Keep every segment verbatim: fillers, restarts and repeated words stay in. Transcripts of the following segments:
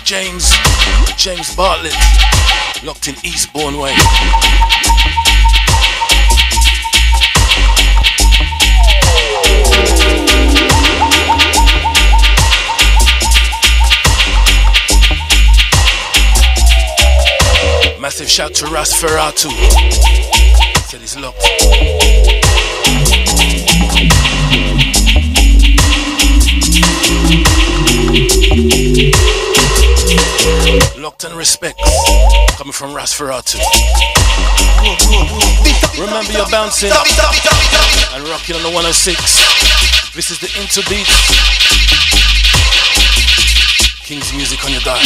James, James Bartlett, locked in Eastbourne way. Massive shout to Ras Ferratu. Said he's locked. Locked and respect. Coming from Ras Ferratu. Remember you're bouncing and rocking on the one oh six. This is the Interbeat. King's music on your dial.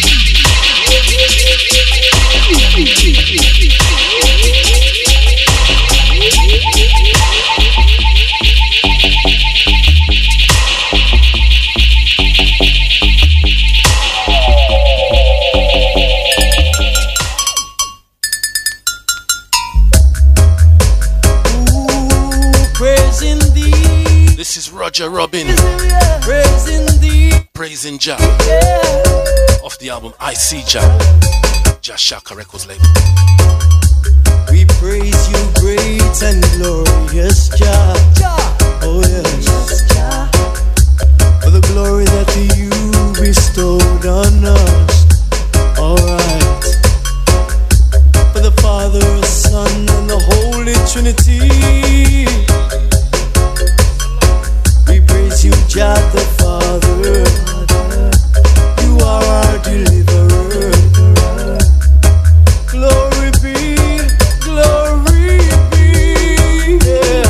This is Roger Robin, praising thee, praising Jah, yeah. Off the album I See Jah, Jah Shaka Records label. We praise you, great and glorious Jah, oh yes, Jah, for the glory that you bestowed on us. Alright, for the Father, Son, and the Holy Trinity. You, Jah the Father, you are our deliverer. Glory be, glory be, yeah.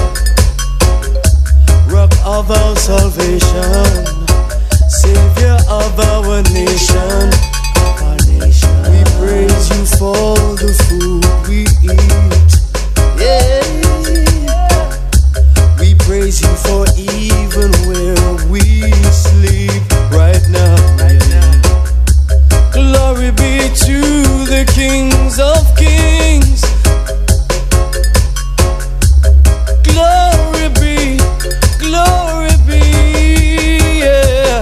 Rock of our salvation, Savior of our nation. Our nation. We praise you for the food we eat, yeah. We praise you for even where we sleep right now. Right now. Glory be to the kings of kings. Glory be, glory be, yeah.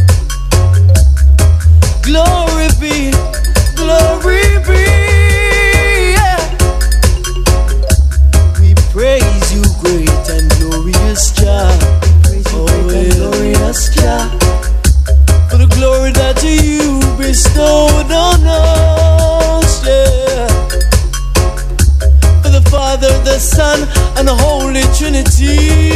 Glory be, glory be, yeah. We praise you, great and glorious Jah. Oh, glorious Jah, for the glory that you bestowed on us, yeah. For the Father, the Son, and the Holy Trinity.